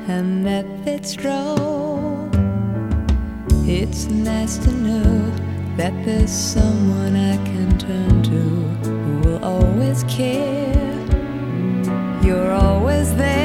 and that fits droll. It's nice to know that there's someone I can turn to who will always care. You're always there.